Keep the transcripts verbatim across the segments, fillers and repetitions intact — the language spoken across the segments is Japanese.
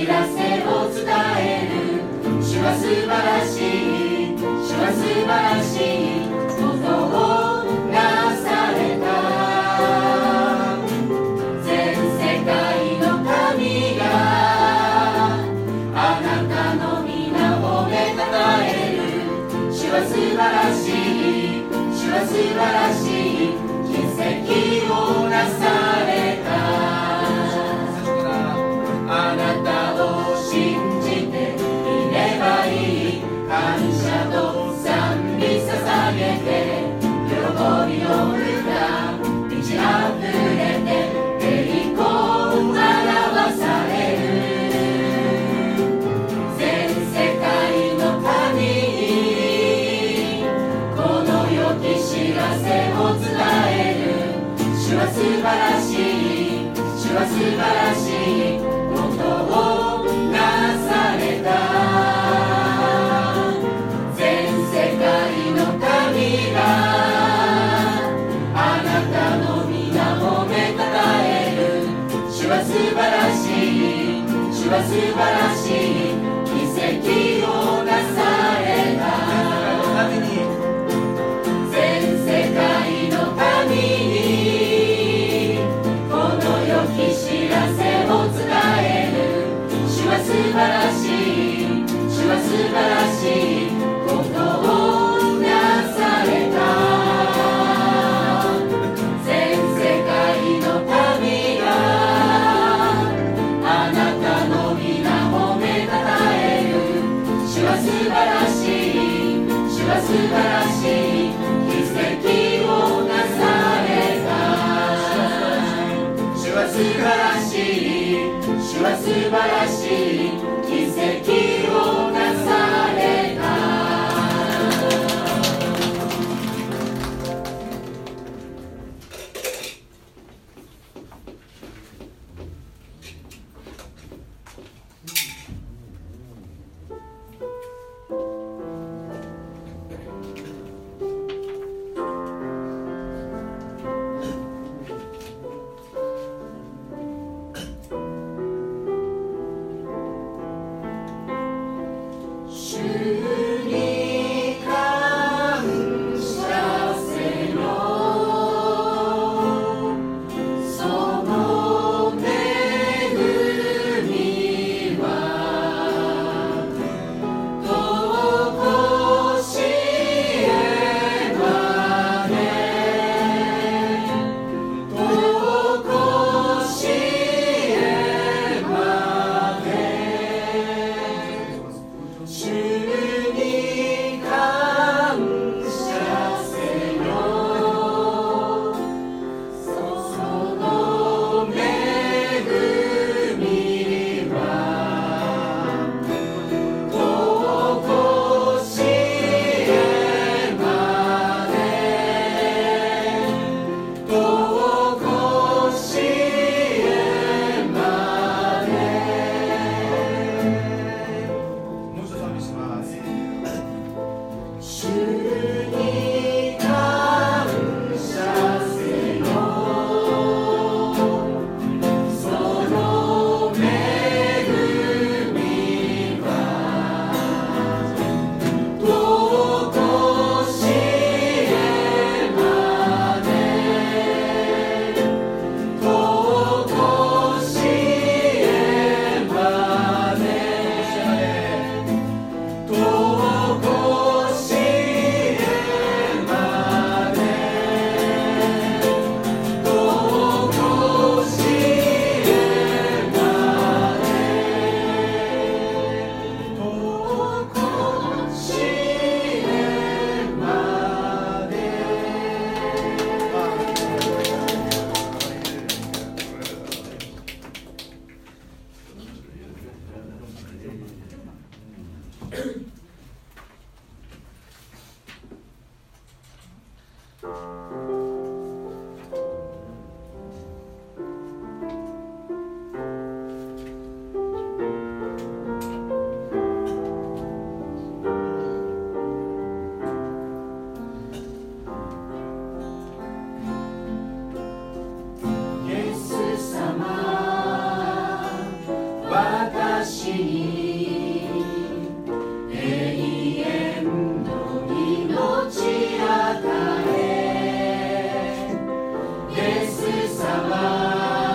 知らせを伝える。主は素晴らしい、主は素晴らしいことをなされた。全世界の神があなたの皆を褒めたたえる。主は素晴らしい、主は素晴らしい奇跡をなされた。あなたを信じていればいい。感謝と賛美捧げて喜びの歌満ち溢れて栄光を表される。全世界の神にこの良き知らせを伝える。主は素晴らしい、主は素晴らしいことをなされた。全世界の神があなたの皆を褒めたたえる。主は素晴らしい、主は素晴らしい奇跡をなされた。全世界の神にこの良き知らせを伝える。主は素晴らしい、主は素晴らしいことをなされた。全世界の神があなたの皆を褒めたたえる。主は素晴らしい、主は素晴らしい奇跡をなされた。主は素晴らしい、主は素晴らしい奇跡をなされた。 私私に永遠の命与え、イエス様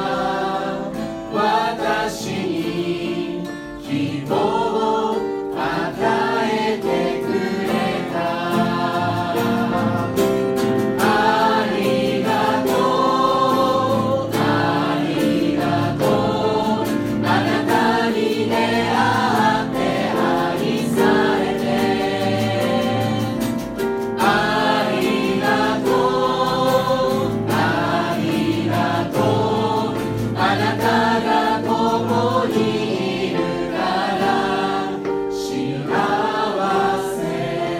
私に希望を与えてくれた。ありがとうありがとう、あなたに出会って愛されて。ありがとうありがとう、あなたが共にいるから幸せ。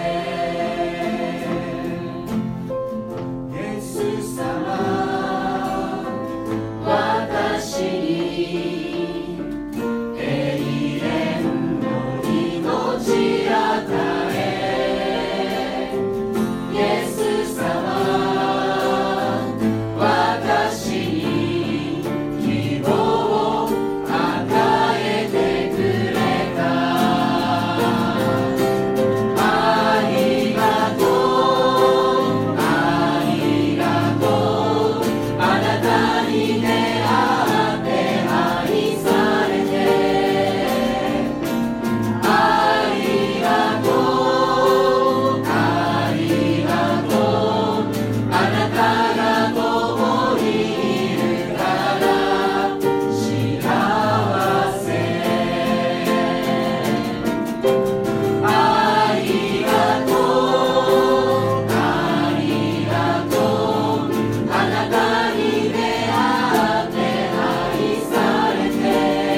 イエス様私に永遠の命与え、イエス様私に希望を与えてくれた。ありがとうありがとう、あなたに出会って愛されて。ありがとうありがとう、あなたが共にいるから幸せ。ありがとうありがとう、あなたに出会って愛されて。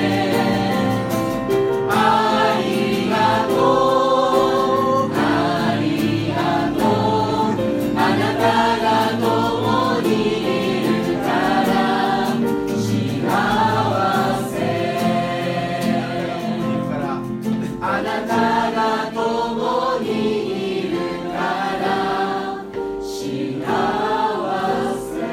ありがとうありがとう、あなたが共にいるから幸せ。あなたが共にいるから幸せ。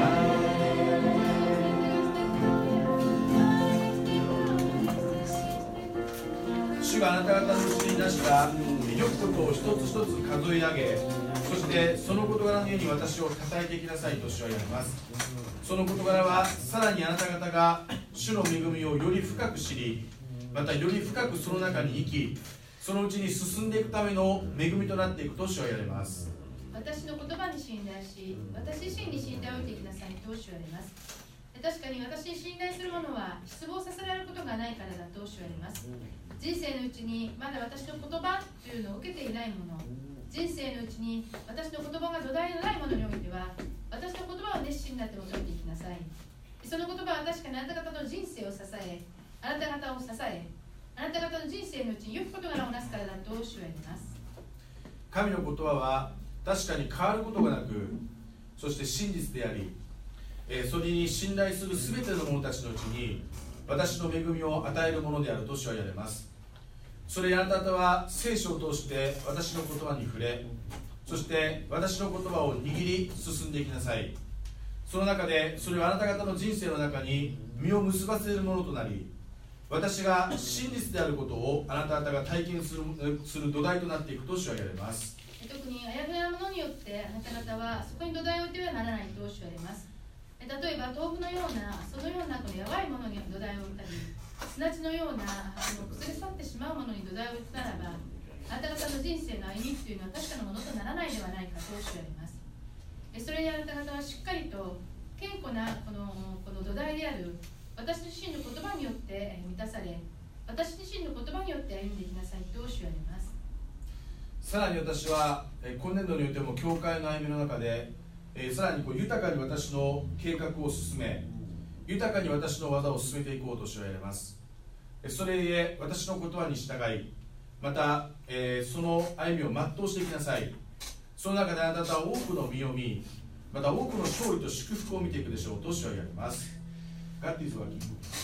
主があなた方のうちに出した良きことを一つ一つ数え上げ、そしてその事柄のように私を称えていきなさいと主は言われます。その事柄はさらにあなた方が主の恵みをより深く知り、またより深くその中に生き、そのうちに進んでいくための恵みとなっていくと主は言われます。 私の言葉に信頼し、私自身に信頼を置いていきなさいと主は言われます。確かに私に信頼する者は失望させられることがないからだと主は言われます。人生のうちにまだ私の言葉というのを受けていない者、人生のうちに私の言葉が土台のない者においては、私の言葉を熱心になって求めていきなさい。その言葉は確かにあなた方の人生を支え、あなた方を支え、あなた方の人生のうちに良き事柄をなすからだと主は言います。 神の言葉は確かに変わることがなく、そして真実であり、えーそれに信頼するすべての者たちのうちに私の恵みを与えるものであると主は言われます。それにあなた方は聖書を通して私の言葉に触れ、そして私の言葉を握り進んでいきなさい。その中でそれはあなた方の人生の中に実を結ばせるものとなり、私が真実であることをあなた方が体験する、する土台となっていくと主は言われます。 特にあやふやなものによってあなた方はそこに土台を置いてはならないと主は言われます。例えば豆腐のようなそのようなこのやばいものに土台を置いたり、砂地のようなその崩れ去ってしまうものに土台を置くならば、あなた方の人生の歩みというのは確かなものとならないではないかと主は言われます。それにあなた方はしっかりと堅固なこの、この土台である私自身の言葉によって満たされ、私自身の言葉によって歩んでいきなさいと主は言われます。 さらに私は今年度においても教会の歩みの中で、えー、さらにこう豊かに私の計画を進め、豊かに私の技を進めていこうと主は言われます。それゆえ私の言葉に従い、また、えー、その歩みを全うしていきなさい。その中であなたは多くの実を見、また多くの勝利と祝福を見ていくでしょうと主は言われます。God is working.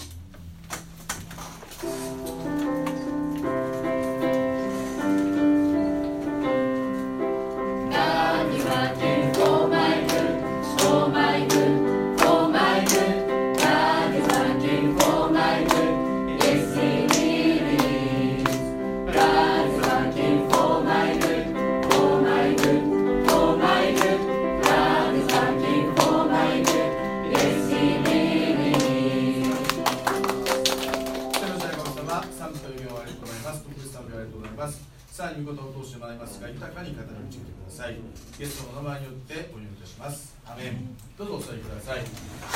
God is working for my good, for my good, for my good. God is working for my good. Yes, He is. 様、賛美と予言をありがとうございます。特別賛美をありがとうございます。さらに御言葉を通してもらいますが、豊かに語り導いてください。ゲストのお名前によってお祈りいたします。アメン。どうぞお座りください。